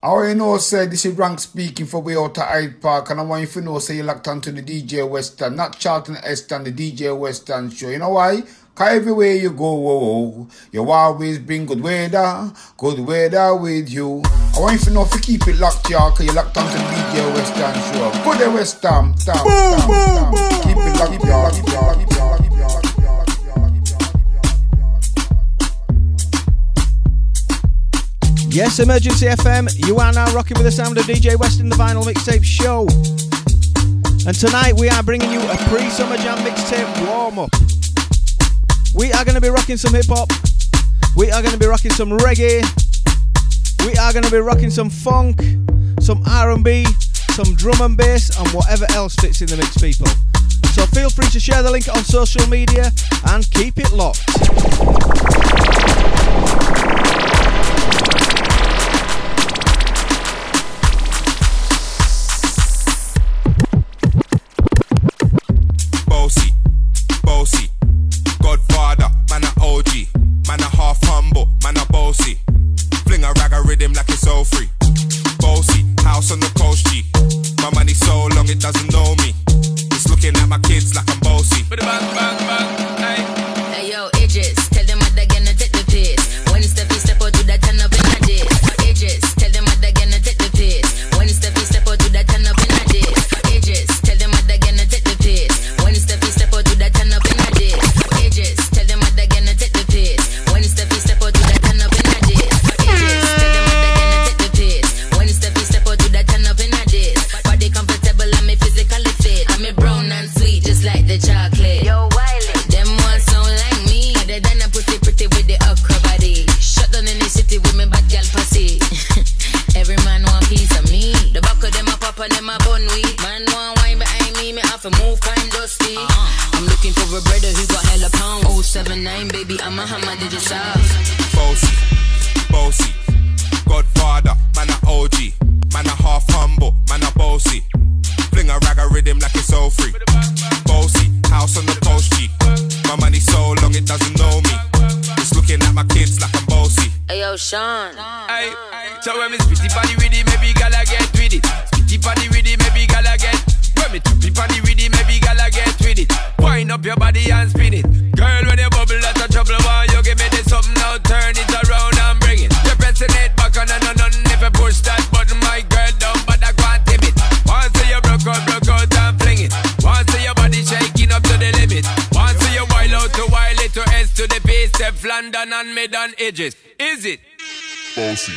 How you know, say this is Rank speaking for way out of Hyde Park, and I want you to know, say you locked onto the DJ Western, not Charlton Eston, the DJ Western show. You know why? Cause everywhere you go, you always bring good weather with you. I want you to know if you keep it locked, y'all, cause you locked onto the DJ Western show. Good day, Western, keep it locked, y'all. Yes, Emergency FM, you are now rocking with the sound of DJ Western, the Vinyl Mixtape Show. And tonight we are bringing you a pre-Summer Jam mixtape warm-up. We are going to be rocking some hip-hop, we are going to be rocking some reggae, we are going to be rocking some funk, some R&B, some drum and bass, and whatever else fits in the mix, people. So feel free to share the link on social media and keep it locked. Bossy, Godfather, man a OG, man a half humble, man a bossy. Fling a rag a rhythm like it's all free. Bossy, house on the coast G. My money so long it doesn't know me. It's looking at my kids like I'm bossy. Bang, bang, bang, hey. Hey yo, Idris, tell them what they're gonna take the piss. When it's the feast, step out to that turn up in a dish. Idris, tell them what they're gonna take the piss. When it's the feast, step out to that turn up in a dish. Idris, tell them what they're gonna take the piss. When it's the feast, step out to that turn up in a dish. Idris, tell them what they're gonna take the piss. When it's the feast, step out to that turn up in a dish. Idris, tell them what they're gonna take the piss. When it's the feast, step out to that turn up in a dish. Body comfortable and me physically fit. I'm a brown and sweet just like the chocolate. Yo, Wiley, them ones sound like me. Other than a pussy pretty with the okra body. Shut down in the city with me bad girl pussy. Every man want piece of me. The back of them a pop and them a bun weed. Man want wine behind me, me have to move kind dusty. I'm looking for a brother who got hella pound. 079 baby, I'm a hammer, did you sauce? Bossy, Godfather, man a OG, man a half humble, man a bossy. Fling a rag a rhythm like it's all free. Bossy, house on the coast G. My money so long it doesn't know me. It's looking at my kids like I'm bossy. Hey yo, Sean. Hey, so when me spitty body with it, maybe gala get with it. Spitty body with it, maybe gala get. When me choppy body with it, maybe gala get with it. Wind up your body and spin it. Girl, when you bubble out of trouble, why you give me this something now? Turn it around and bring it. You're pressing it back on and on. If you push that button, my girl down, but I can't tame it. Once you broke out and fling it. Once your body shaking up to the limit. Once you wild out to wild it to S to the base, step London and mid on edges. Is it? Bossy.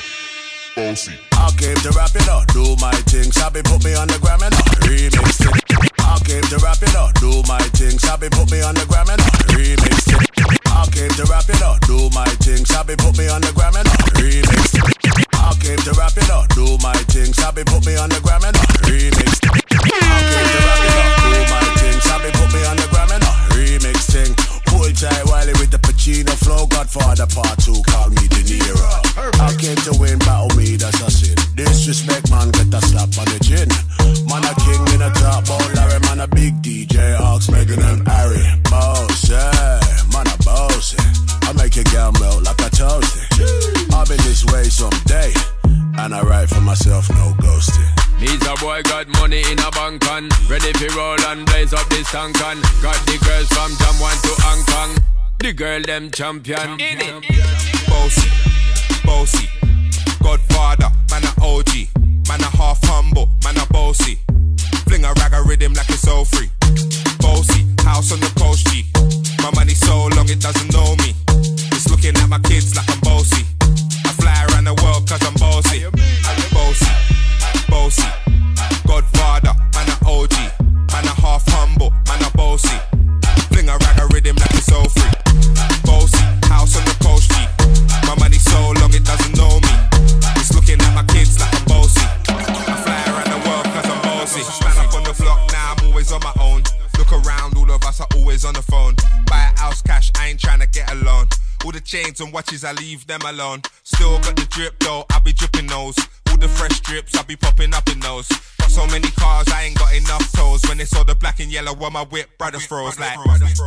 I came to rap it up, do my thing. Sabi put me on the gram and remix it. I came to rap it up, do my thing. Sabi put me on the gram and remix it. I came to rap it up, do my thing. Sabi put me on the gram and remix it. I came to rap it up, do my thing. Sabi put me on the gram and remix it. I came to rap it up, do my thing. Sabi put me on the gram and remix thing. Pull tight Wiley with the Pacino flow. Godfather part 2, call me De Niro. I came to win, battle me, that's a sin. Disrespect, man, get a slap on the chin. Man a king in a top, oh Larry, man a big DJ, Ox, Megan and Harry. Boss, yeah, man a boss. I make your girl melt like a toasty. I'll be this way someday, and I write for myself, no ghosting. Me's a boy got money in a bank on. Ready for roll and blaze up this tank on. Got the girls from Jamwan to Hong Kong. The girl them champion. In it. Bossy, Godfather, man a OG, man a half humble, man a bossy. Fling a rag a rhythm like it's all free. Bossy, house on the coast G. My money so long it doesn't know me. It's looking at my kids like I'm bossy. I fly around the world cause I'm bossy. Bossy, Godfather, man a OG, man a half humble, man a bossy. Fling a rag a rhythm like it's all free. Bossy, house on the coast G. My money so long it doesn't know me. It's looking at my kids like I'm bossy. I fly around the world cause I'm bossy. Man up on the block now, I'm always on my own. Look around, all of us are always on the phone. Buy a house cash, I ain't trying to get a loan. All the chains and watches, I leave them alone. Still got the drip though, I be dripping those. All the fresh drips, I be popping up in those. Got so many cars, I ain't got enough toes. When they saw the black and yellow on my whip, brothers froze like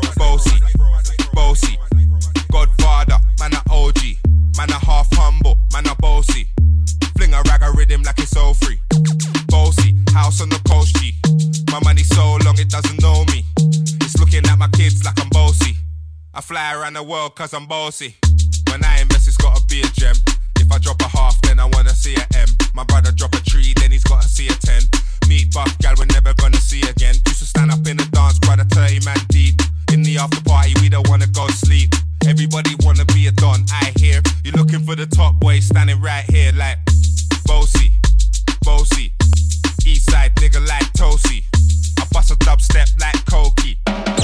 Bossy, Godfather, man a OG, man a half humble, man a bossy. Fling a rag a rhythm like it's all free. Bossy, house on the coast G. My money so long it doesn't know me. It's looking at my kids like I'm bossy. I fly around the world cause I'm bossy. When I invest it's gotta be a gem. If I drop a half then I wanna see a M. My brother drop a tree then he's gotta see a 10. Meet buff gal we're never gonna see again. Used to stand up in the dance brother 30 man deep. In the after party we don't wanna go sleep. Everybody wanna be a don, I hear. You're looking for the top boy standing right here like bossy, bossy. East side nigga like Toasty. I bust a dubstep like Koki.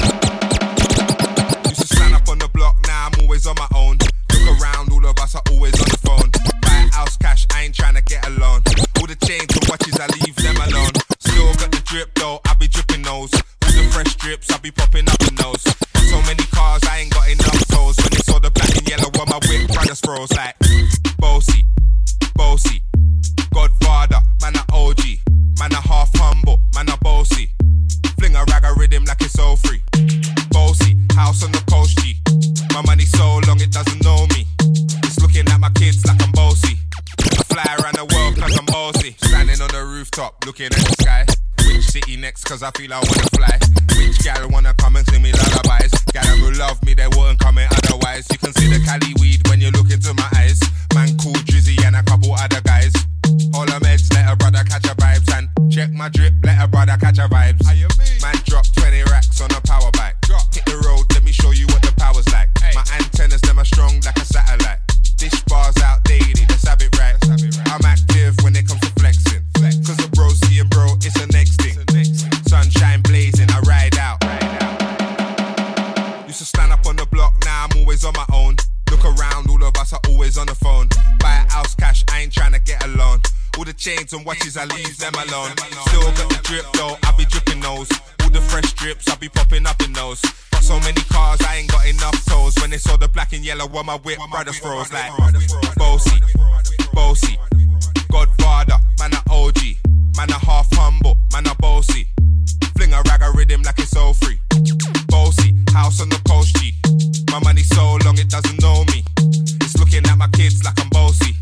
Used to stand up on the block, now I'm always on my own. Look around, all of us are always on the phone. Buy a house cash, I ain't tryna get a loan. All the chains and watches, I leave them alone. Still got the drip though, I be dripping those. All the fresh drips, I be popping up in those. So many cars, I ain't got enough toes. When they saw the black and yellow on my whip, brothers froze like bossy, bossy. Godfather, man a OG. Man a half humble, man a bossy. Fling a rag a rhythm like it's all free. Bossy, house on the coast G. My money so long it doesn't know me. It's looking at my kids like I'm bossy. I fly around the world cause I'm bossy. Standing on the rooftop looking at the sky. Which city next cause I feel I wanna fly. Which gal wanna come and sing me lullabies. Gal who love me they wouldn't come in otherwise. You can see the Cali weed when you look into my eyes. Man cool Drizzy and a couple other guys. All the meds let a brother catch a vibes. And check my drip let a brother catch a vibes. Man drop 20 racks on a power bike. Hit the road let me show you what the power's like. My antennas them are strong like a satellite. Dish bars outdated, let's have it right. I'm active when it comes to flexing. Cause the bro seeing bro, it's the next thing. Sunshine blazing, I ride out. Used to stand up on the block, now I'm always on my own. Look around, all of us are always on the phone. Buy a house cash, I ain't tryna get a loan. All the chains and watches, I leave them alone. Still got the drip though, I be dripping those. All the fresh drips, I be popping up in those. Got so many cars, I ain't got enough toes. When they saw the black and yellow on my whip, brothers froze like bossy, bossy. Godfather, man a OG. Man a half humble, man a bossy. Fling a rag a rhythm like it's all free. Bossy, house on the coast G. My money so long it doesn't know me. It's looking at my kids like I'm bossy.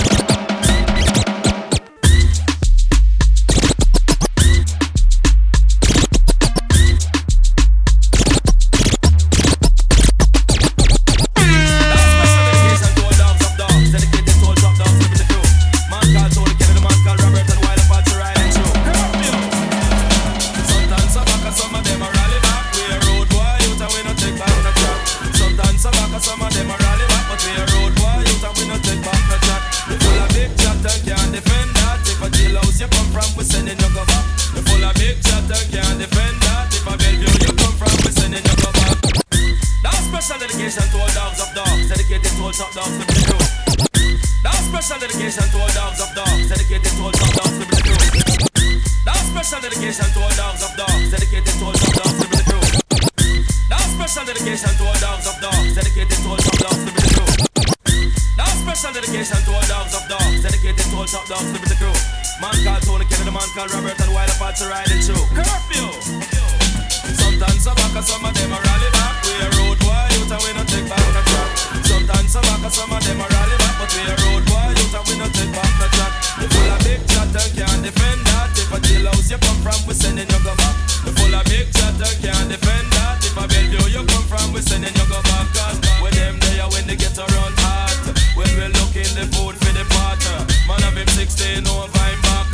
Some of them are rally back, but we a road boy youth and we no take back no chat. We full of big chat and can't defend that. If a jailhouse you come from, we sending you go back. We full of big chat and can't defend that. If a Bellevue you come from, we sending you go back. That's special dedication to all dogs of dogs, dedicated to all top dogs to be the crew. That's special dedication to all dogs of dogs, dedicated to all top dogs to be the crew. That's special dedication to all dogs of dogs, dedicated to all top dogs to be the crew. That's special dedication to all dogs of dogs, dedicated to all top dogs to be the crew. That's special dedication to all dogs of dogs, dedicated to all top dogs to be the crew. Man called Tony Kennedy, man called Robert and Wild apart to riding through. Curfew! Sometimes some back and some of them are rally back. We a road boy youth and we no take back no track. Sometimes some back and some of them are rally back, but we a road boy youth and we no take back no track. You full of big chat and can't defend that. If a jailhouse you come from, we sending you go back. You full of big chat and can't defend that. If a Bellevue you come from, we sending you go back. Cause when them there when they get around hot, when we looking the food for the pot, man have him 16 over him back,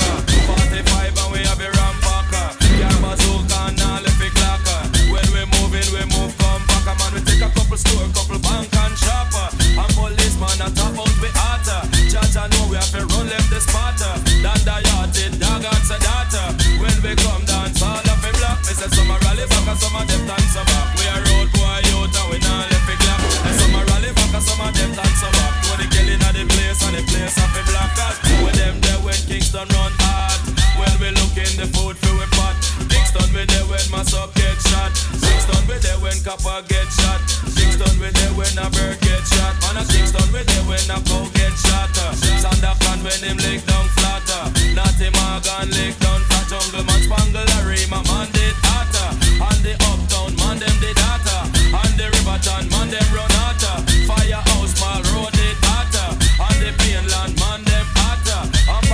45 and we have a rampacker. Car bazooka and all the big locker. When we moving, we move come back. Man, we take a couple store, couple bank and shopper. And policeman a top out we hotter. Judge I know we have to run left the spotter. Dan the yachted, dog and sedata. When we come dance, all of them black. Me say some a rally back and some of them dance back. We a road boy out and we not left it black. And some a rally back and some of them dance back. When they killing at the place and the place of the black cat. With them there when Kingston run hard. When we look in the food for we pot. Kingston we there when Massop get shot. Kingston we there when Copper get shot. Kingston we there when a bird get shot. Man a Kingston we there when a cow get shot. Sandakan when him lick down flatter. Natty Morgan lick down flat. Jungle man spangle a ream a man did hotter. And the uptown man them did hotter. And the Riverton man them run hotter. Firehouse mall road did hotter. And the Plainland man them hotter. And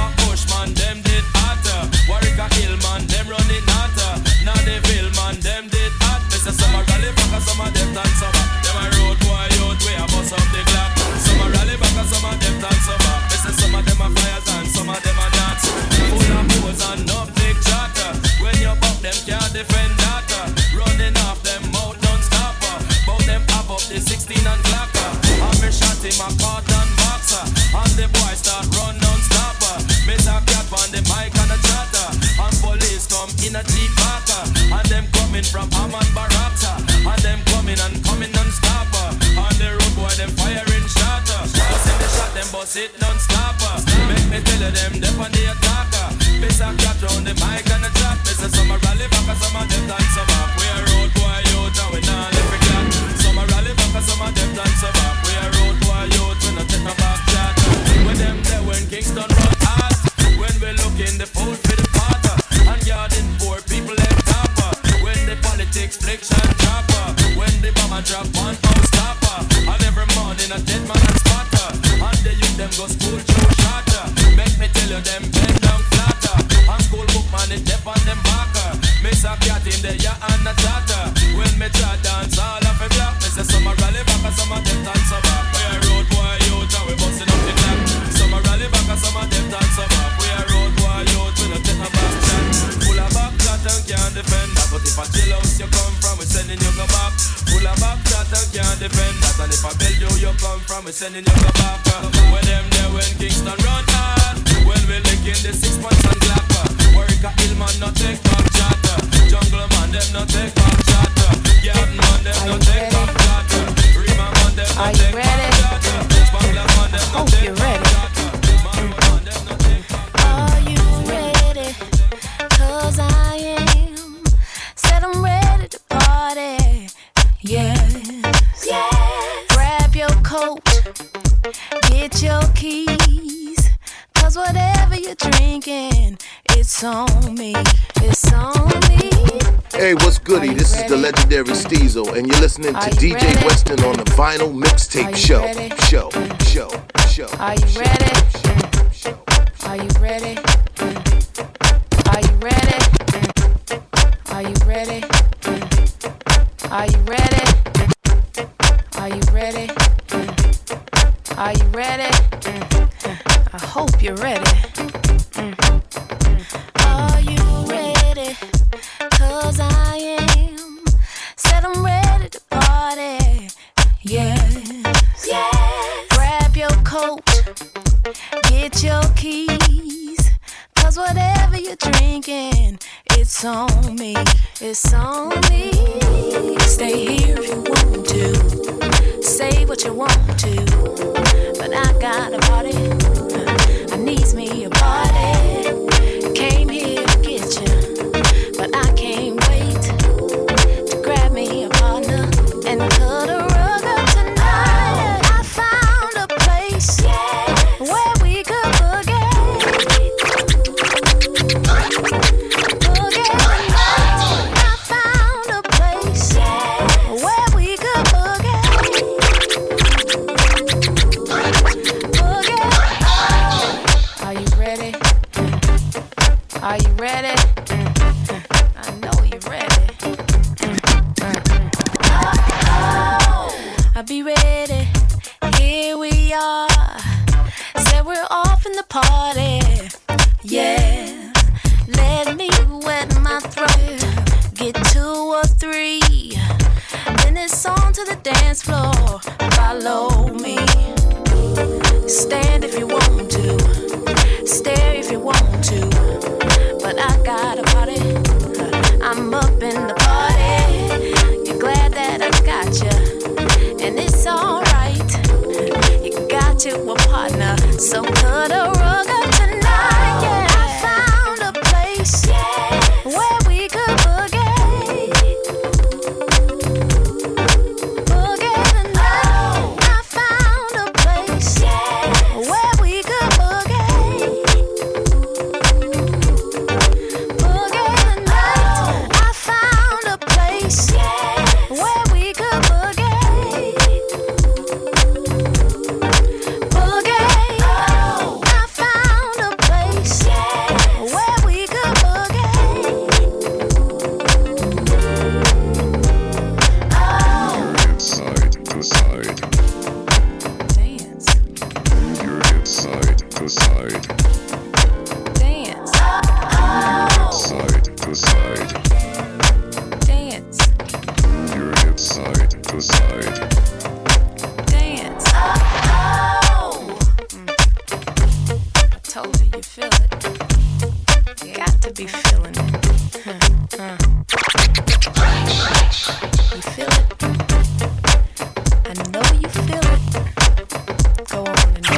up on the mic and a chatter. And police come in a Jeep Parker. And them coming from Amman Barata. And them coming non-stop. On the road boy, them firing shatter. Bust in the shot, them bust it non-stop. Make me tell you them, dep on the attacker. Miss a cat round the mic and a chat. Miss a summer rally back and some of them dance back. We a road boy out and we not left a chat. Some a rally back and some of them dance back. We a road boy out, we not take no back chat. When them there when Kingston run hard. When we look in the fold for the potter. And garden poor people left topper. When the politics fliction chopper. When the bomber drop one house stopper. And every morning a dead man and spotter. And the youth them go school through shatter. Make me tell you them bend down flatter. And school book man it dep on them backer. Miss a cat in the ya and a chatter. When me try dance all of a black. Me say some a rally back and some of them dance back. We a road boy out and we busting up the clock. Some a rally back and some of them dance back. We a road boy out, we no take no back chat. Full of back chat and can't defend that. But if a chill house you come from, we sending you go back. Full of back chat and can't defend that. And if a Bellevue you come from, we sending you go back. When them there when Kingston run hard. When we licking the 6 months and clapper. Work a hill man no take back chatter. Jungle man them no take back chatter. Garden man them no take back chatter. Rima man them no take back chatter. Spangler man them no take back chatter. Are you ready? 'Cause I am. Said I'm ready to party. Yes. Grab your coat, get your keys. 'Cause whatever you're drinking, it's on me. It's on me. Hey, what's goody? This is the legendary Steezo, and you're listening to DJ Weston on the Vinyl Mixtape Show. Are you ready? Are you ready? Are you ready? Are you ready? Are you ready? Are you ready? Are you ready? I hope you're ready. Are you ready? 'Cause I am. Said I'm ready to party. Yes. Grab your coat, get your keys. 'Cause whatever you're drinking, it's on me. It's on me. Stay here if you want to. Say what you want to. But I got a party. I needs me a party. Came here to get you, but I can't wait to grab me a partner and cut a rug up tonight. I found a place where we could boogie. I found a place where we could boogie. Are you ready? Are you ready? I know you're ready. I'll be ready. Here we are. Said we're off in the party. Yeah. Let me wet my throat. Get 2 or 3. Then it's on to the dance floor. Follow me. Stand if you want to. Stare if you want to. But I got a party. I'm up in the party. You're glad that I got you. And it's alright. You got you a partner. So cut a rug up tonight. Yeah, I found a place where we could boogie. Boogie tonight. I found a place where we could boogie. Boogie tonight. I found a place where we could boogie. Boogie. I found good. Got to be feeling it. You feel it? I know you feel it. Go on and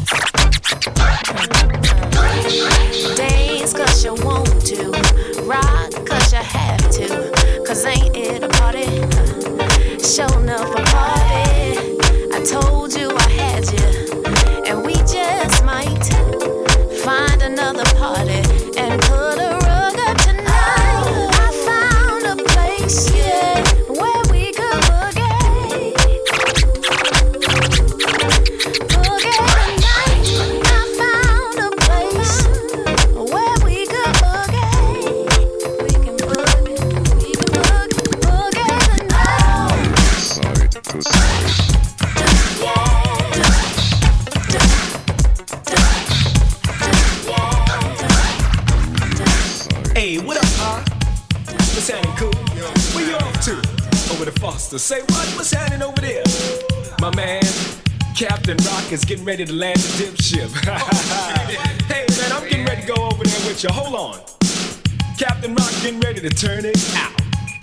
dance. Dance 'cause you want to. Rock 'cause you have to. 'Cause ain't it a party? Show enough a party. I told you I had you. And we just might find another party and put a rug up tonight. I found a place, yeah, where we could boogie. Boogie tonight. I found a place where we could boogie. We can boogie tonight. Hey, what up, huh? What's happening, cool? Where you off to? Over to Foster. Say what? What's happening over there? My man, Captain Rock is getting ready to land the dip ship. Hey, man, I'm getting ready to go over there with you. Hold on. Captain Rock getting ready to turn it out.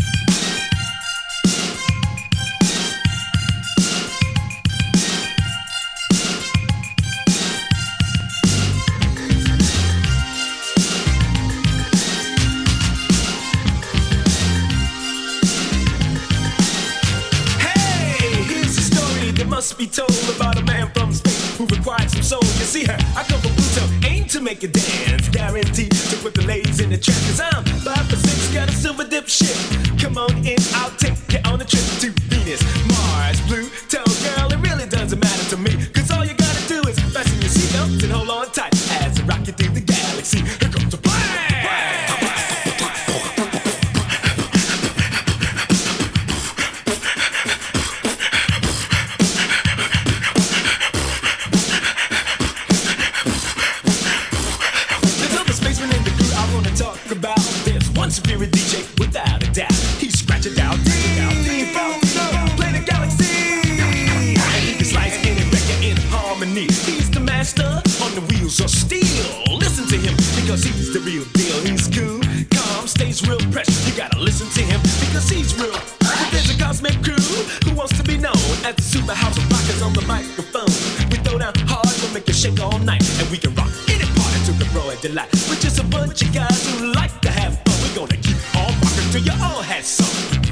Must be told about a man from space who required some soul. You see, I come from Pluto, aim to make you dance, guaranteed to put the ladies in the trance. 'Cause I'm 5 for 6, got a silver dip ship. Come on in, I'll take you on a trip to Venus, Mars, Pluto, girl. It really doesn't matter to me, 'cause all you gotta do is fasten your seatbelts and hold on tight as I rock you through the galaxy. Here comes the plan. Superior DJ, without a doubt. He's scratching out deep, play the galaxy. And he can slice any record in harmony. He's the master on the wheels of steel. Listen to him because he's the real deal. He's cool, calm, stays real fresh. You gotta listen to him because he's real. But there's a cosmic crew who wants to be known as the super house of rockers on the microphone. We throw down hard, we'll make you shake all night, and we can rock any party to the broad delight. We're just a bunch of guys who like to have fun. We're gonna keep on rocking till you all had some.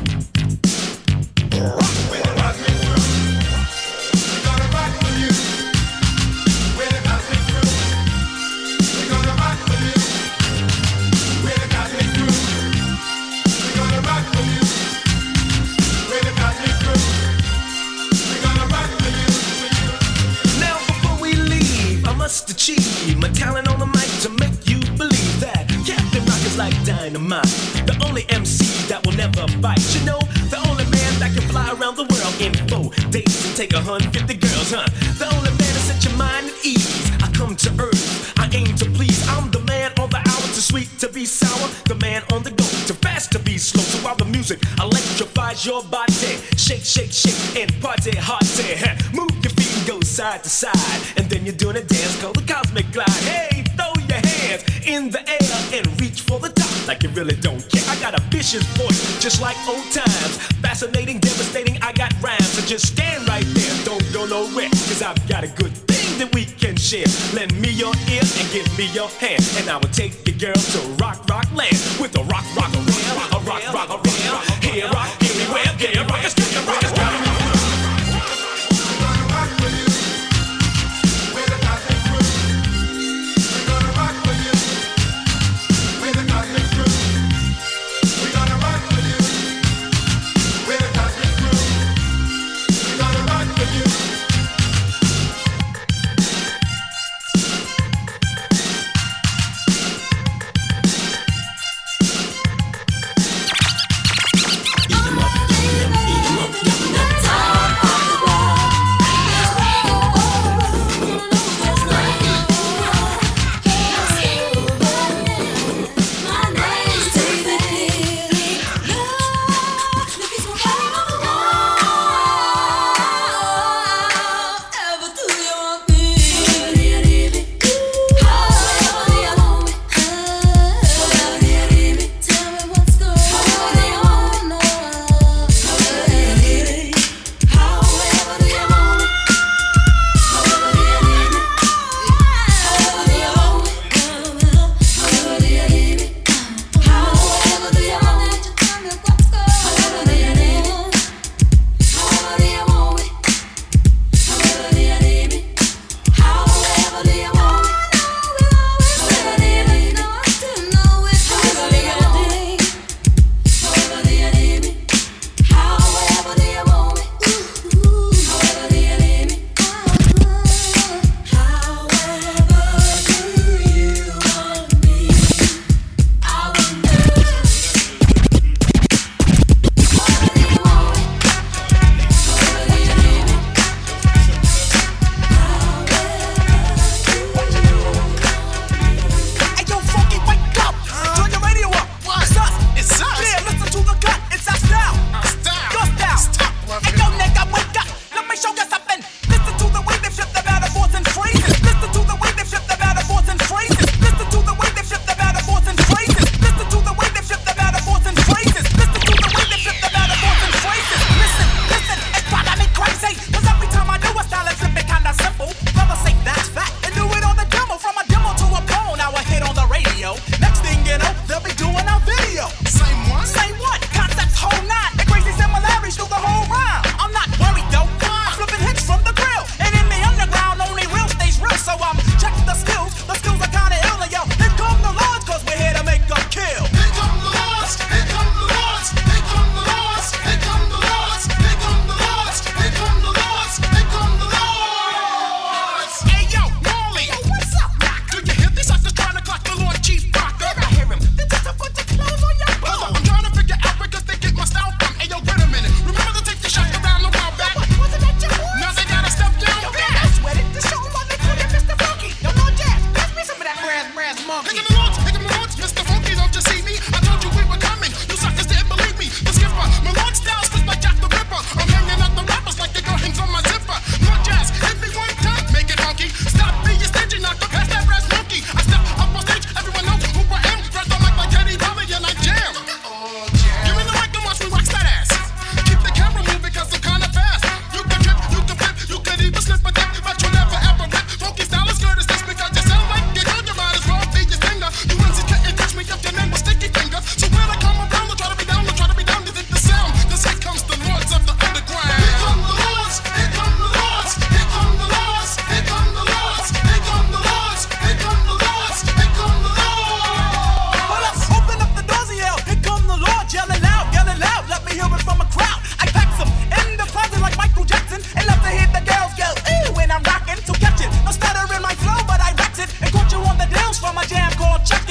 Rock with the cosmic crew. We're gonna rock with you. With the cosmic crew. We're gonna rock with you. With the cosmic crew. We're gonna rock with you. With the cosmic crew. We're gonna rock with you. Now before we leave, I must achieve my talent on the mic to make you believe that Captain Rock is like dynamite. The only MC that will never bite. You know, the only man that can fly around the world in 4 days and take 150 girls, huh? The only man that set your mind at ease. I come to earth, I aim to please. I'm the man on the hour, too sweet to be sour. The man on the go, too fast to be slow. So while the music electrifies your body, shake, shake, shake, and party hard. Move your feet and go side to side, and then you're doing a dance called the Cosmic Glide. Hey, throw your hands in the air and reach for the top like you really don't care. I got a vicious voice, just like old times. Fascinating, devastating, I got rhymes. So just stand right there, don't go nowhere, 'cause I've got a good thing that we can share. Lend me your ear and give me your hand, and I will take your girl to rock, rock land. With a rock, rock, around, a rock, rock, around. Here, rock, anywhere, yeah, rock, it's good, rock, it's good. Eat 'em up,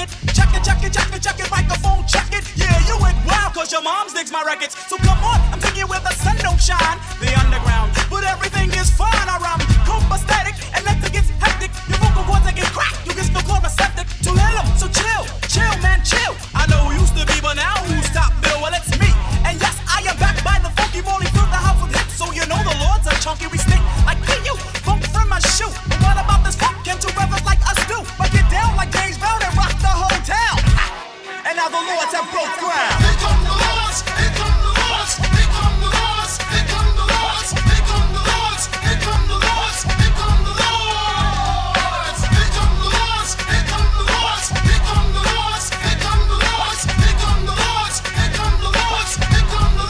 it. Check it, check it, check it, check it, microphone, check it. Yeah, you went wild cause your mom digs my records. So come on, I'm thinking where the sun don't shine. The underground, but everything is fine around me. Copacetic, electric gets hectic. Your vocal cords they get cracked, you get no chloroceptic. To hell, so chill, chill man, chill. I know who used to be, but now who's top bill? Well, it's me. And yes, I am back by the funky molly, fill the house with hits. So you know the Lord's a chunky, we stick like you. Funk from my shoe. But what about this funk? Can two brothers like us do? But get down like James Brown and rock the whole town. And now the Lords have broke ground. Here come the Lords, here come the Lords, here come the Lords, here come the Lords, here come the Lords, here come the Lords, here come the Lords, here come the Lords, here come the Lords, here come the Lords, here come the Lords, here come the Lords, here come the Lords, here come the Lords.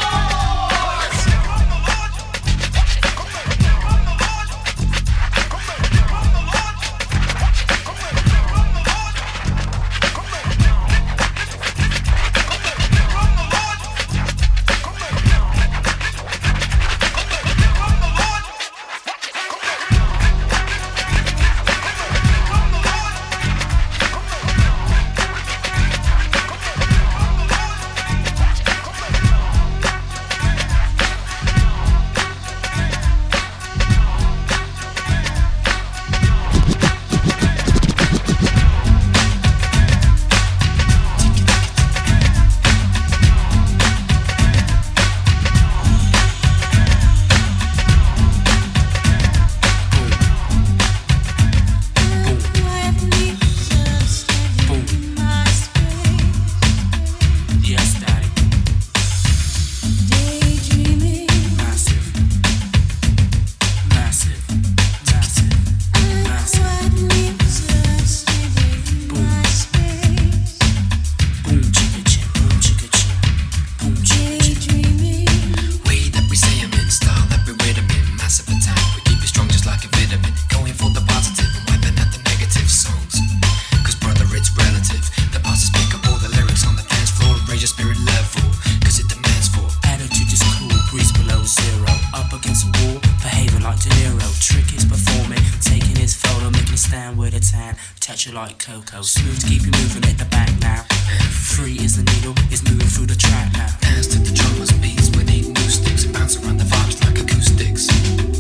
Like Coco, smooth to keep you moving at the back now. Free is the needle, is moving through the track now. Dance to the drummers, beats, we need new sticks and bounce around the vibes like acoustics.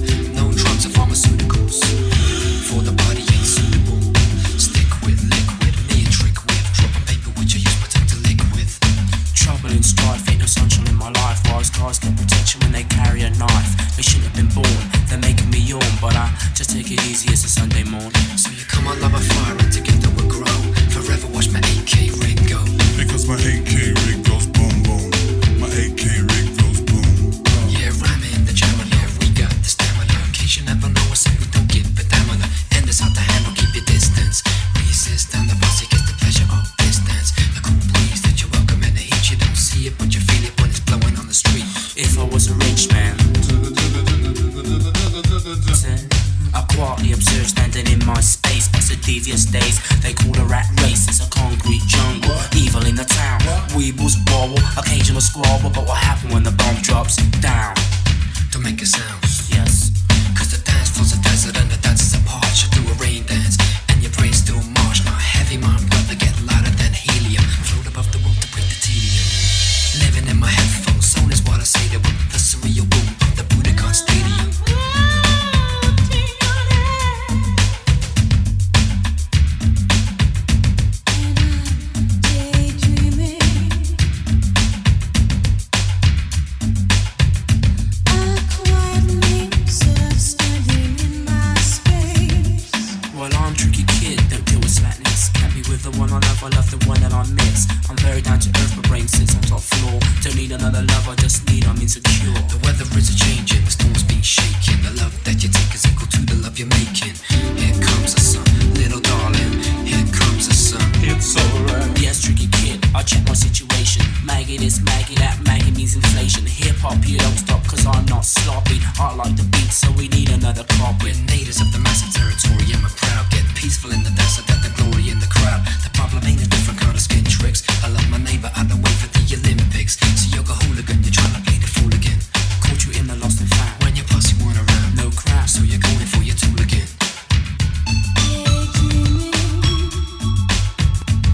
No drugs or pharmaceuticals, for the body ain't suitable. Stick with liquid, me a trick with. Drop on paper with your use protect to lick with. Trouble and strife, ain't no sunshine in my life. Wise guys get protection when they carry a knife. They shouldn't have been born, they're making me yawn. But I just take it easy, it's a Sunday morning. So you come on, love a fire and together we'll grow. Forever watch my AK rig go. Because my AK rig goes boom boom. My AK rig goes boom. Yeah, rhyming the jammer, yeah, we got the stamina. In case you never know, I say we don't get the stamina. And it's hard to handle, keep your distance. Resist and the bossy gets the pleasure of distance. The cool breeze that you welcome and the heat, you don't see it, but you feel it when it's blowing on the street. If I was a rich man, I quietly observe standing in my space. Past the devious days, they call the rat race. It's a concrete jungle, evil in the town. Weebles wobble, occasional squabble. But what happened when the bomb drops down? Don't make a sound. Yes, cause the dance floor's a desert and the dancers apart. You do a rain dance and your brain's still marsh. My heavy mind brother get louder than helium. Float above the world to break the tedium. Living in my headphones, sound is what I say. They with the surreal boom of the Budokan Stadium. I love the one that I miss. I'm very down to earth, my brain sits on top floor. Don't need another love, I just need, I'm insecure. The weather is a-changing, the storm's been shaking. The love that you take is equal to the love you're making. Here comes the sun, little darling. Here comes the sun. It's alright. Yes, tricky kid, I check my situation. Maggie this, Maggie that, Maggie means inflation. Hip-hop, you don't stop, cause I'm not sloppy. I like the beat, so we need another copy. We're natives of the massive territory, and we're proud. Get peaceful in the desert, that the glory in the crowd. The problem ain't a different kind of skin tricks. I love my neighbor, I don't wait for the Olympics. So you're a hooligan, you're trying to play the fool again. Caught you in the lost and found. When your posse weren't around, no crowd, so you're going for your tool again.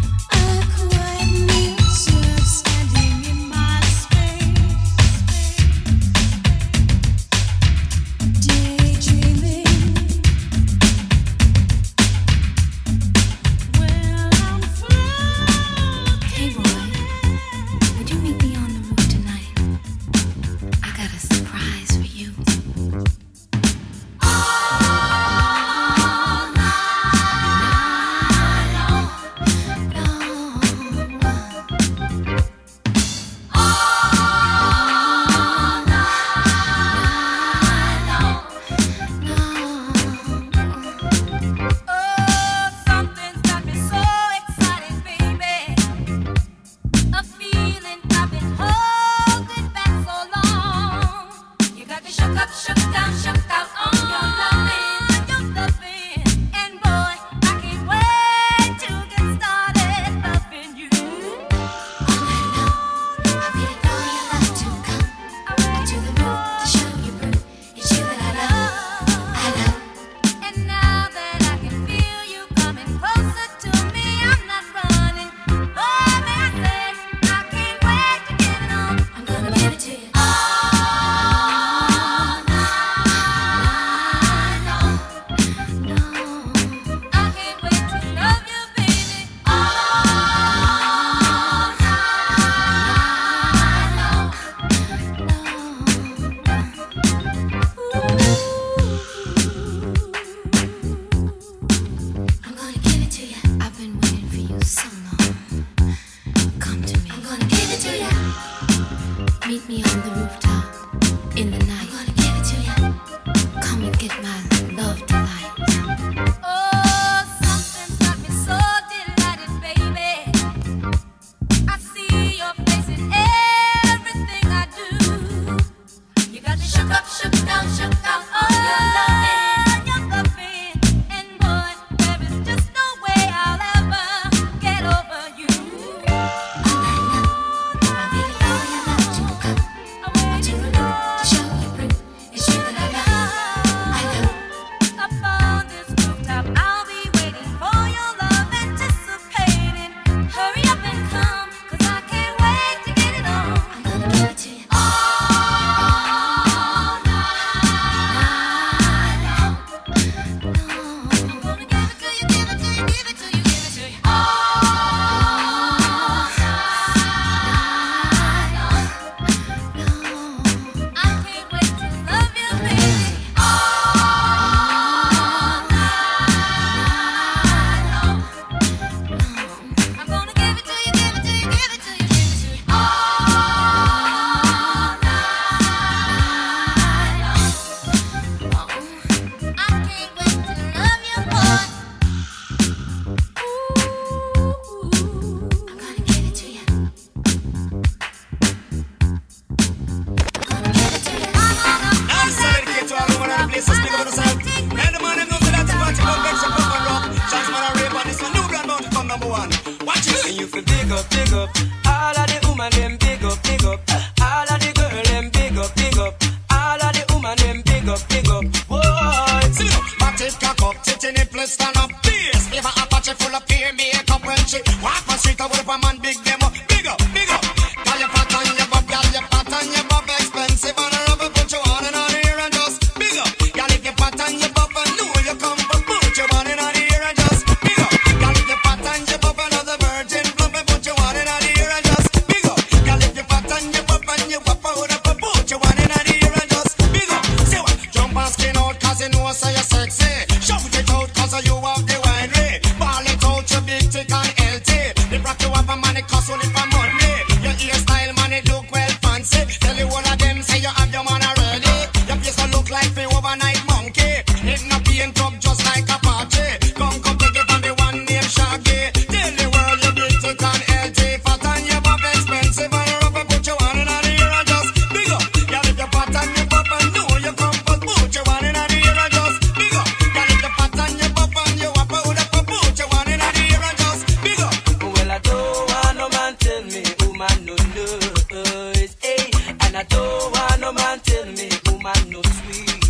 And you feel big up, big up. All of the woman them big up, big up. All of the girl them big up, big up. All of the woman them big up, big up. Boy, see you, back it cock up, titty nipple stand up. Beers, give her Apache full of peer makeup when she walk on street. I would have a man big them up, big up, big up. Girl you fat and you bob, girl you fat and you bob, expensive and a rubber put you on and on here and just big up. Girl if you fat and you bob and know you come but put you on and on here and just big up. Girl if you fat and you bob another virgin plump and put you on and on here and just big up. Girl if you fat and you bob and you whop out up and put you on and on here and just big up. See what? Jump and skin out 'cause you know so you're sexy. Shout it out 'cause you have the wide way. Ball it out you big thick and healthy. The rock you have a money cost only for money. Your hairstyle man it look well fancy. Tell you all of them say you have your man already. Your face don't look like the overnight monkey. It not paint up just like a party. Come take it from the one named Shaggy. Tell the world you big thick and healthy. Fat and you pop expensive and rubber put you on and on here and just big up. Girl if you fat and you pop and know you come but put you on and on here and just big up. Girl if you fat and you pop and you whop out up and put you on and on here and just big up. well, I don't want no man tell me woman no knows, hey. And I don't want no man tell me woman no sweet,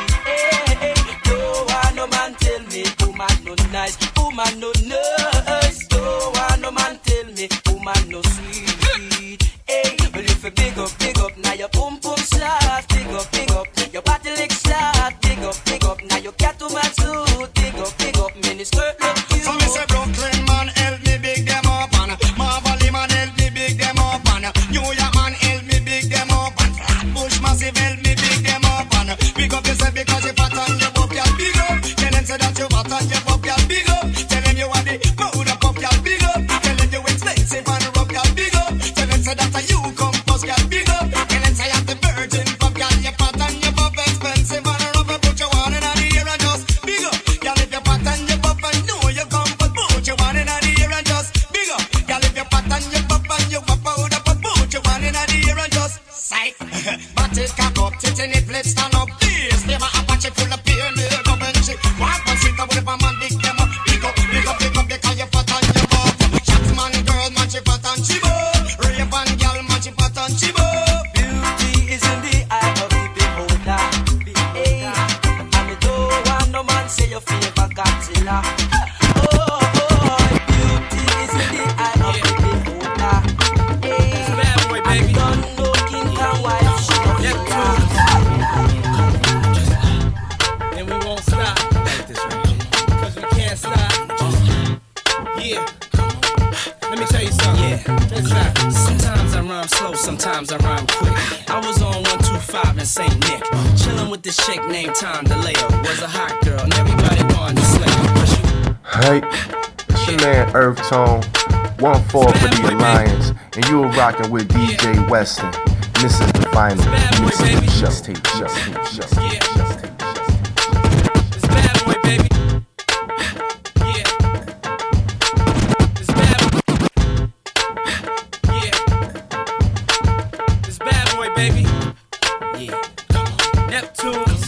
hey. Don't want no man tell me woman no nice, woman no nice. Don't want no man tell me woman no sweet, hey. Well, if you big up, now your pum pum slot, big up, your body leg slot, big up, now your cat to my suit, big up, mini skirt look cute. So me say Brooklyn man help me big them up and Marvally man help me big them up and New York man help me big them up and Flatbush massive help me big them up and big up yourself because you fat and you pop y'all big up. Tell them say that you fat and you pop y'all big up. Tell them you are the powder pop y'all big up. Tell them you expensive and rub y'all big up. Tell them say that you come post y'all big up. Tell them say you're the virgin pop y'all you fat and you pop expensive and rub and put you on and on here and just big up. Y'all if you fat and you pop and know you come but put you on and on here and just big up. Y'all if you fat and you pop and you pop out up and put you on and on here and just sight. But it cock up, titty nipple stand up. Please, never Apache full of peer makeup and she walk on street. I would have a man big them up, big up, because you fat and you pop. Shots man, girl man she fat and she bob. Rape and girl man she fat and she bob. Beauty is in the eye of the beholder, hey. And me don't want no man say your favor Godzilla. Oh, beauty is in the eye of the beholder, hey. It's a bad boy, baby. Don't know King Kong wife, she don't And we won't stop like this right here, 'cause we can't stop. Yeah. Let me tell you something. Yeah. Exactly. Sometimes I rhyme slow, sometimes I rhyme quick. I was on 125 in St. Nick, chilling with this chick named Tom DeLeo. Was a hot girl, and everybody wanted to slay her. Hey, it's your man Earth Tone, 1-4 for the Alliance, and you were rocking with DJ Weston. And this is the final mixtape, just tape. It's bad boy, baby. Yeah. It's bad. Yeah. It's bad boy, baby. Yeah. Come on. Neptunes.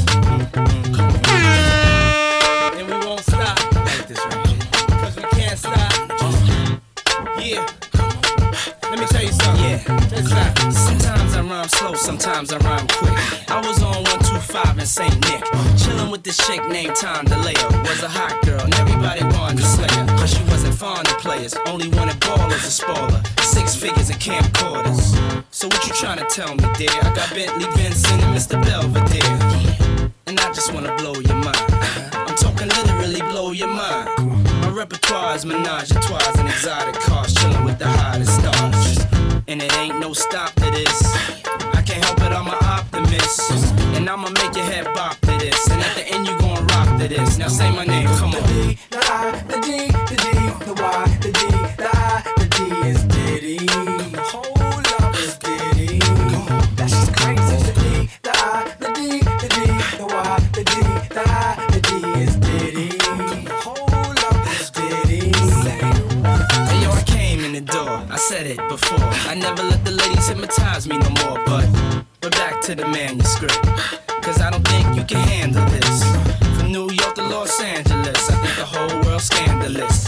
And we won't stop like this right here, 'cause we can't stop. Yeah. Let me tell you something. Yeah. Exactly. Sometimes I rhyme slow, sometimes I rhyme quick. I was on 125 in St. Nick, chilling with this chick named Tom DeLeo. Was a hot girl, and everybody wanted to slay her, 'cause she wasn't fond of players, only wanted ballers to spoil her. 6 figures in camcorders. So what you trying to tell me, dear? I got Bentley, Benson, and Mr. Belvedere, and I just wanna blow your mind. I'm talking literally blow your mind. My repertoire is menage a trois and exotic cars, chilling with the hottest stars. And it ain't no stop to this. I can't help it, I'm an optimist, and I'ma make your head bop to this. And at the end you gon' rock to this. Now say my name, come on. The D, the I, the D, the D, the Y, the D, the I, the D is Diddy. Hold up, it's Diddy. That's just crazy. The D, the I, the D, the D, the Y, the D, the I, the D is Diddy. Hold up, it's Diddy. Hey yo, I came in the door, I said it before. I never let the ladies hypnotize me no more, but back to the manuscript, 'cause I don't think you can handle this. From New York to Los Angeles, I think the whole world's scandalous.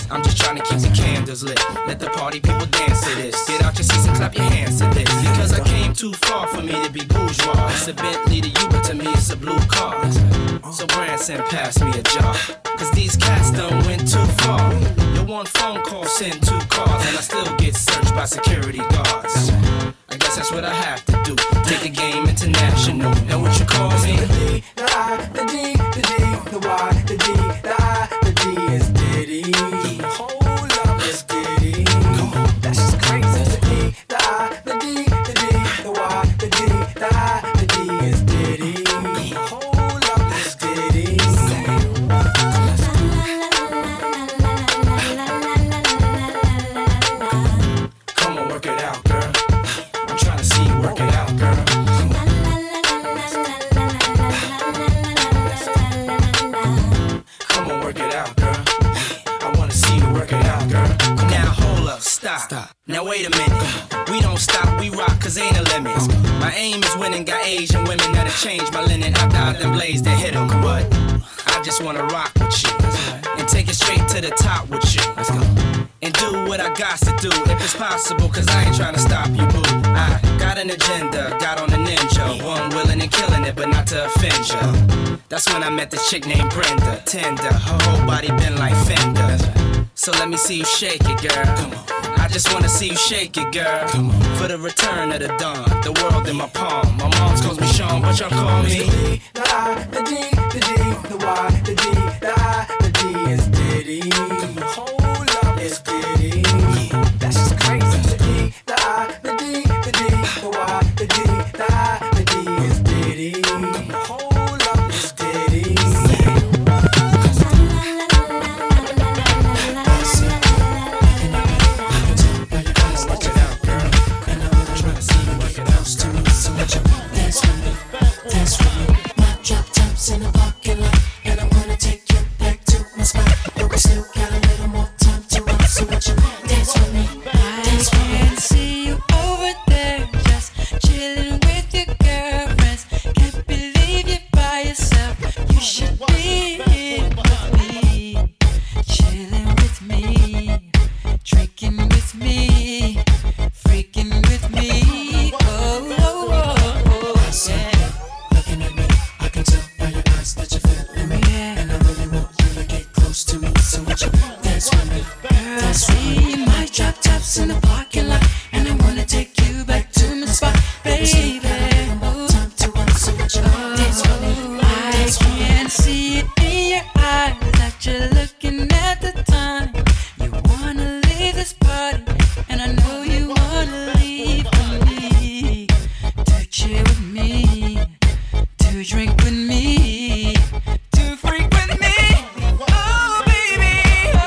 I'm just trying to keep the candles lit. Let the party people dance to this. Get out your seats and clap your hands to this. Because I came too far for me to be bourgeois. It's a Bentley to you, but to me it's a blue car. So Branson, pass me a jar. Cause these cats done went too far. Your one phone call send 2 cars, and I still get searched by security guards. I guess that's what I have to do. Take the game international. Know what you call me? The D, the I, the D, the D, the Y, the D, the I, the D is Diddy. Hold up, it's Diddy. That's just crazy. The D, the I, the D, the D, the Y, the D, the I, the D is Diddy. Hold up, it's Diddy. Come on, work it out, girl. I'm trying to see you work it out, girl. Come on, work it out, girl. I wanna see you work it out, girl. Now hold up, stop. Now wait a minute. We don't stop, we rock, cause ain't no limits. My aim is winning, got Asian women that'll change my linen. After I done blaze that hit 'em, but I just wanna rock with you and take it straight to the top with you. Let's go. And do what I got to do, if it's possible, cause I ain't trying to stop you, boo. I got an agenda, got on a ninja. One willing and killing it, but not to offend ya. That's when I met this chick named Brenda. Tender, her whole body been like Fender. So let me see you shake it, girl. Come on. I just wanna see you shake it, girl. Come on. For the return of the dawn, the world in my palm. My mom calls me Sean, but y'all call me The D, the I, the D, the D, the Y, the D, the I, the D is Diddy. Hold up, it's Diddy. That's just crazy. The D, the I, the D, the D, the Y, the D, the I, the D is Diddy. Hold up, it's Diddy. In the parking lot, and I'm gonna take you back to my spot. But we still got a little more time to run, so would you dance with me? Dance with me. I can see you over there, just chilling with your girlfriends. Can't believe you're by yourself. You should be here with me, chilling with me, drinking with me, freaking with me. Oh, oh, oh, oh, yeah. Looking at me, I can tell by your eyes that you're feeling me. And I really want you to get close to me, so would you dance with me? Girl, I see my drop tops in the parking lot, and I wanna take you back to my spot, baby. Oh, Time to run, so would you dance with me? I can see it in your eyes that you're looking at the time. You wanna leave this party, and I know you wanna leave with me, to chill with me, to drink with me, to freak with me. Oh, baby, oh.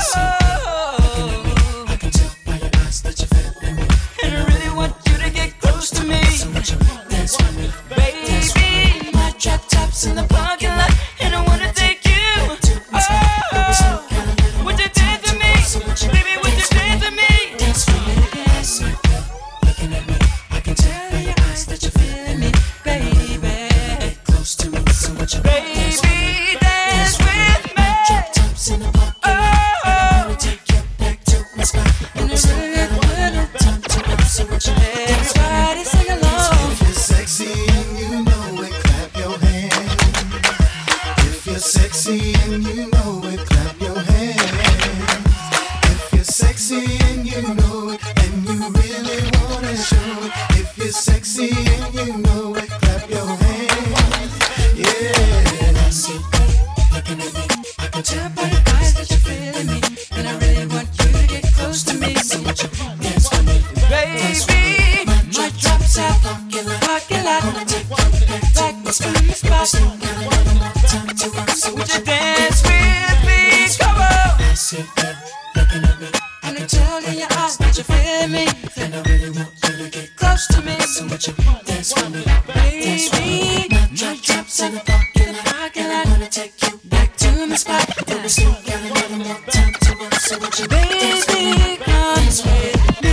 I can tell by your eyes that you're feeling me. And I really want you to get close to me, So would you dance with me? baby. My drop tops in the parking lot, and I wanna take you. Oh, would you dance with me, baby? Would you dance with me? Dance with me. Looking at me, I can tell by your eyes that you're feeling me. Baby, Get close to me, so would you dance with me? baby, dance with me. Drop tops in the parking lot, and I wanna take you back to my spot. And I But we still really got a little time to run, so would you dance with me? Everybody sing along. If you're sexy and you know it, clap your hands. If you're sexy and you know it, clap your hands. If you're sexy and you know it, and you really wanna show it. If you're sexy and you know it, clap your hands. Yeah. Looking at me, I can Tell tell by your eyes that you're feeling me, and I really want you to get close to me. so would you dance with me? Baby, my drops out parking lot, Take you back back to my to spot. my spot. Still got a little more time to run, so Would would you you dance with me? Come on. I said that, looking at me, I And I can tell tell in by your your eyes eyes that you feel me, and I really want you to get close to me. so would you dance with me? Dance with me. Baby, My drops in the parking lot, and I wanna take you back to my spot. But we still got a little more time to run, so would you dance with me? baby, come Dance with me. with me.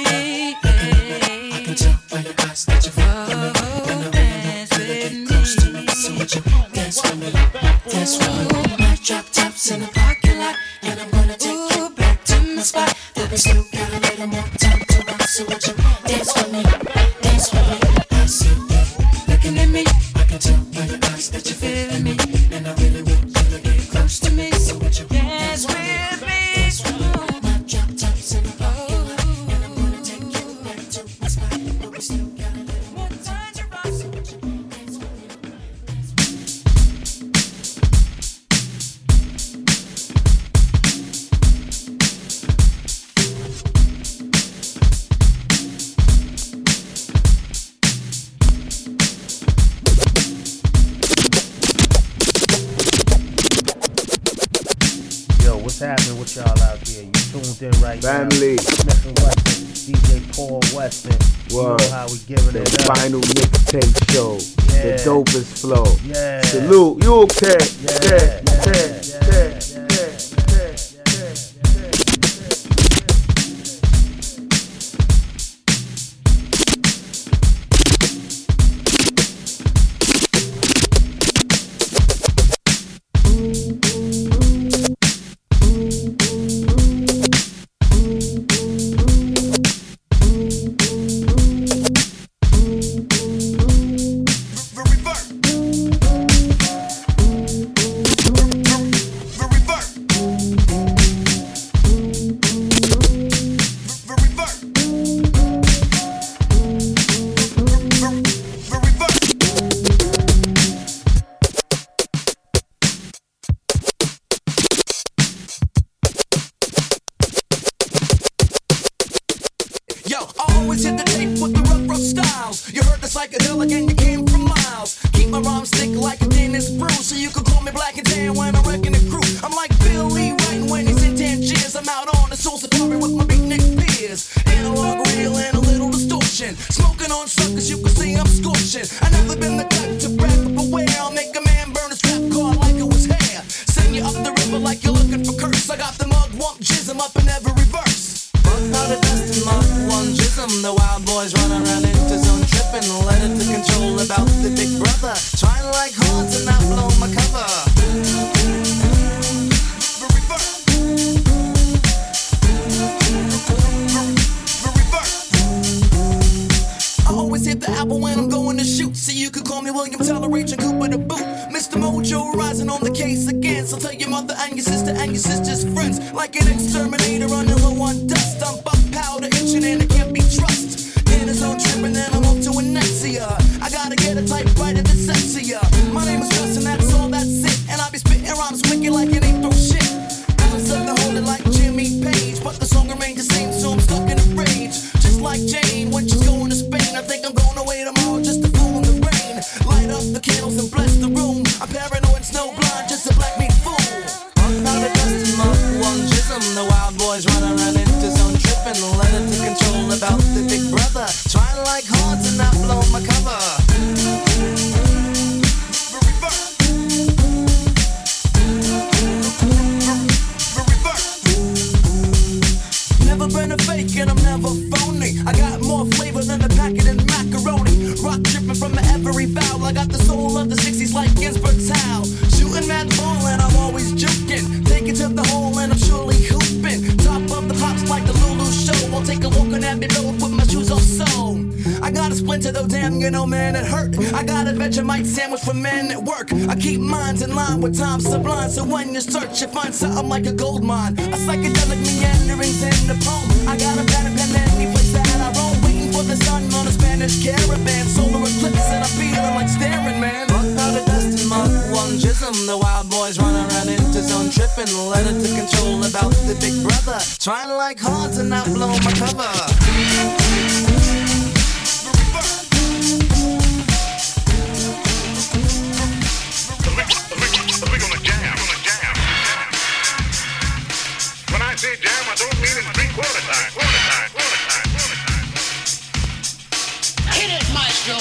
I can tell by your eyes that you're feeling me, and I really want you to get close to me. So would you dance with me? Dance with me. My drop tops in the parking lot, and I'm gonna take you we still got a little more time to rock. So would you dance with me? Dance with me. I see you looking at me. I can tell by your eyes that you're feeling me, and I really want you to get close to me. So would you dance with me? Dance with me. My drop tops in the parking lot, and I'm gonna take you back to my spot. But we still got a little more time to rock. So would you dance with me? What's happening with y'all out there? You tuned in right Family. now. Smith and Weston, DJ Paul Weston. You know how we giving the it up. Final mixtape show. Yeah. The dopest flow. Yeah. Salute. You okay? So when you search, you find something like a gold mine. A psychedelic meanderings in the poem. I got a pen and any place that I roam. Waiting for the sun on a Spanish caravan. Solar eclipse and I'm feeling like staring, man. Rock powder dust and Mark 1 jism. The wild boys run around into zone tripping. Let it to control about the big brother. Trying like hard to not blow my cover. Say jam, I don't mean in 3/4 time. Hit it, maestro.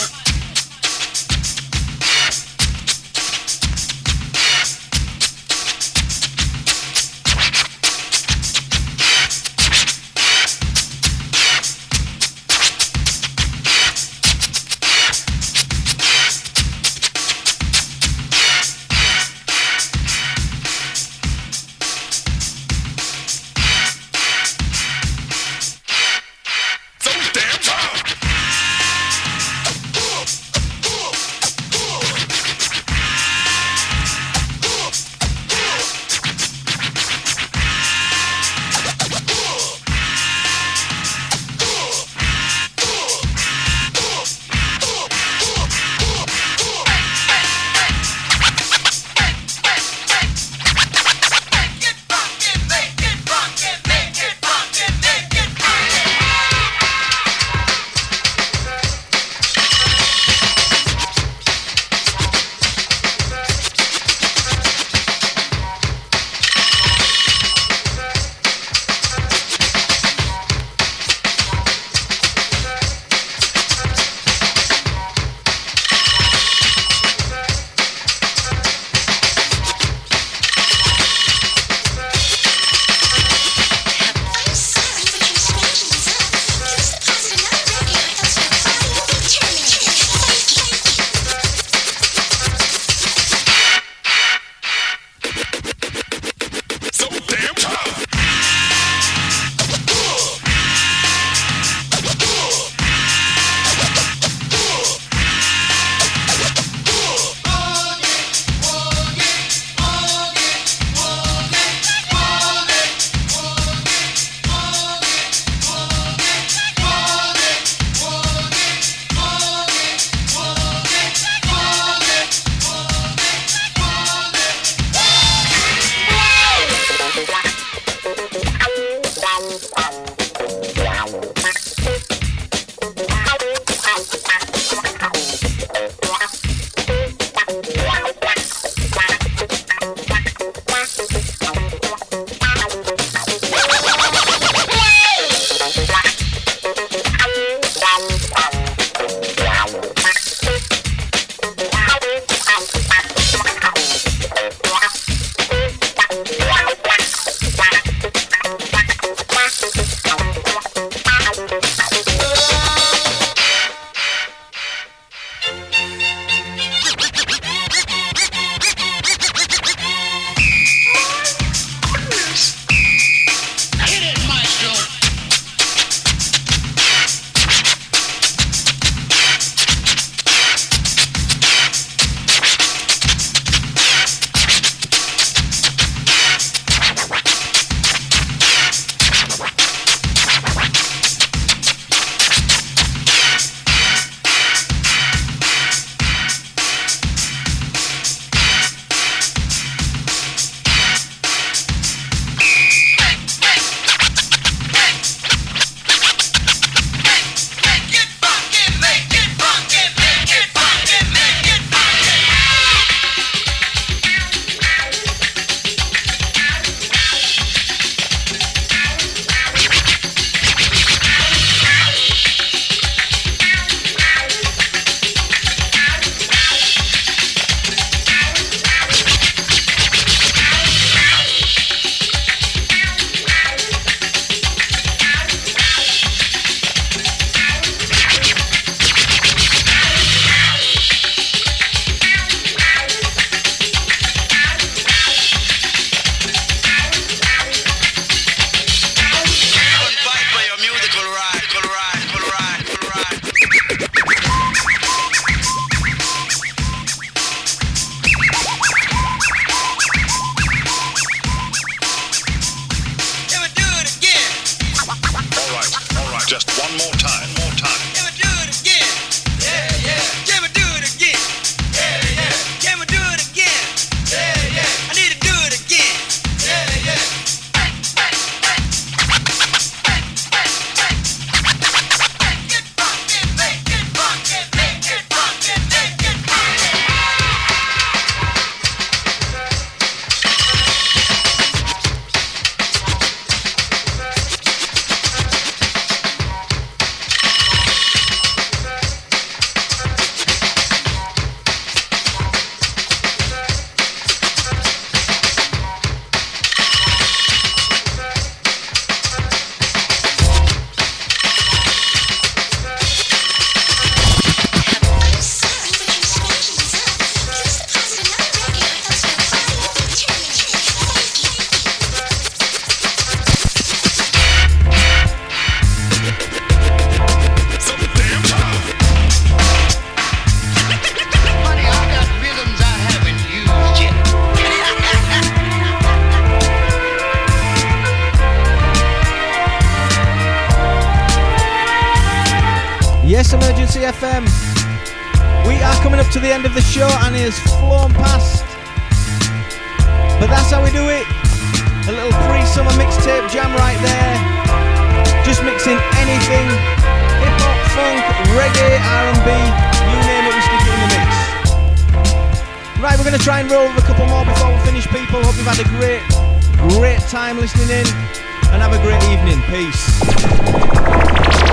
Yes, Emergency FM. We are coming up to the end of the show and it has flown past. But that's how we do it. A little pre-summer mixtape jam right there. Just mixing anything. Hip-hop, funk, reggae, R&B, you name it, we stick it in the mix. Right, we're going to try and roll with a couple more before we finish, people. Hope you've had a great time listening in. And have a great evening. Peace.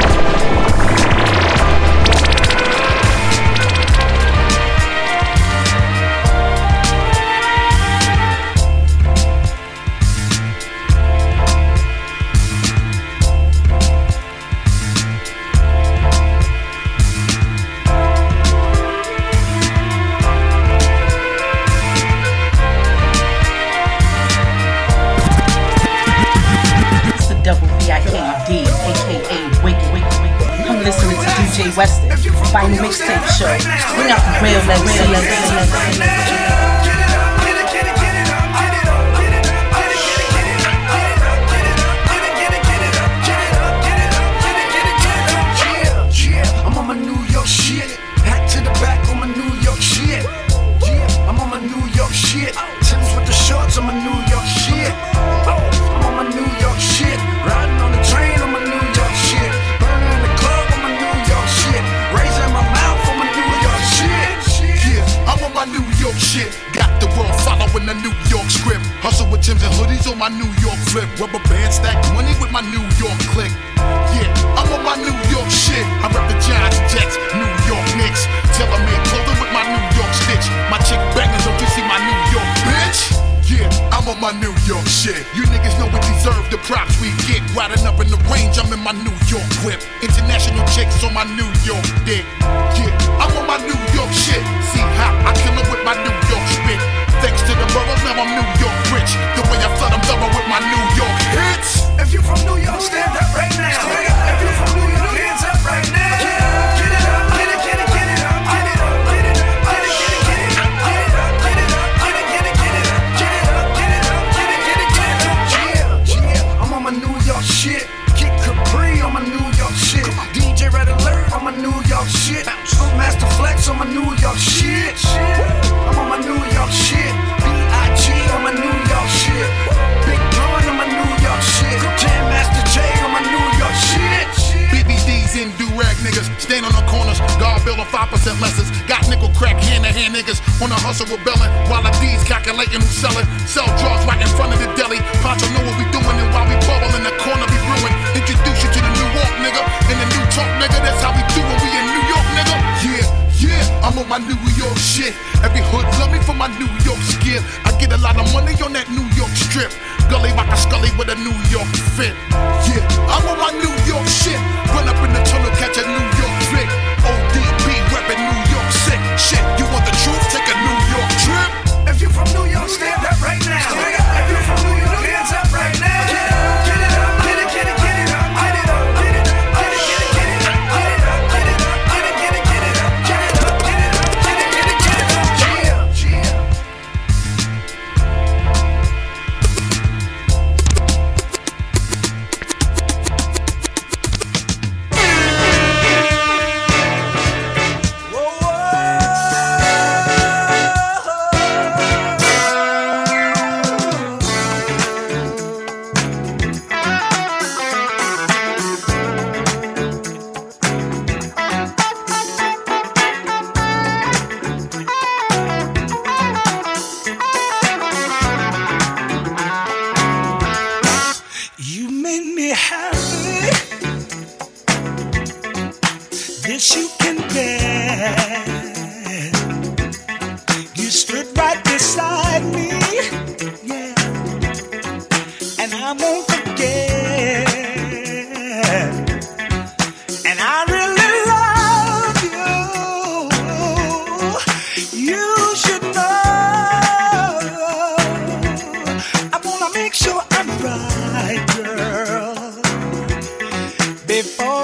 Weston, Vinyl Mixtape Show. Bring out the real legacy. I'm on my New York shit. Back to the back on my New York shit. Yeah, I'm on my New York shit. Tims with the shorts on my New York shit. I'm on my New York shit. Riding on the train on my New York shit. Burning in the club on my New York shit. Raising my mouth on my New York shit. Yeah, I'm on my New York shit. Got the world following the New York script. Hustle with Tims and hoodies on my New York flip. Rubber band stack money with my New York click. Yeah, I'm on my New York shit. I rep the Giants, Jets, New York Knicks. Tailor-made clothing with my New York stitch. My chick banging, don't you see my New York bitch? Yeah, I'm on my New York shit. You niggas know we deserve the props we get. Riding up in the range, I'm in my New York whip. International chicks on my New York dick. Yeah, I'm on my New York shit. See how I kill 'em with my New York spit. Thanks to the boroughs, now I'm New York rich. The way I flood them thorough with my New York hits. If you from New York, stand up right now. If you from New York, hands up right now. Get it up, get it, get it, get it up, get it up, get it up, get it, get it, get it up, get it up, get it up, get it, get it, get it up, get it up, get it up, get it, get it, get it up. Yeah, I'm on my New York shit. Kid Capri on my New York shit. DJ Red Alert on my New York shit. Master Flex on my New York shit. I'm on my New York shit. B.I.G. on my New York shit. Big Blonde on my New York shit. Jam Master J on my New York shit. BBDs and do-rag niggas stand on the corners, guard bill of 5% lessons. Got nickel crack hand-to-hand niggas on the hustle rebelling, while the D's calculating who's selling. Sell drugs right in front of the deli. Poncho know what we doing, and while we bubble in the corner be brewing. Introduce you to the New York nigga and the New Talk nigga. That's how we do it. We in New York nigga. Yeah, I'm on my New York shit. Every hood love me for my New York skill. I get a lot of money on that New York strip. Gully like a Scully with a New York fit. Yeah, I'm on my New York shit. Run up in the tunnel, catch a New York flick. ODB reppin' New York sick. Shit, you want the truth? Take a New York trip. If you from New York, stand up right now. If you from New York, hands up right now. Get it up, get it, get it, get it up, get it up, get it up, get it, get it, get it up, get it up, get it up, get it, get it, get it up, get it up, get it up, get it, get it, get it up. You made me happy. This you can bear. You stood right beside me, yeah, and I won't forget. And I really love you. You should know. I wanna make sure I'm right, girl, before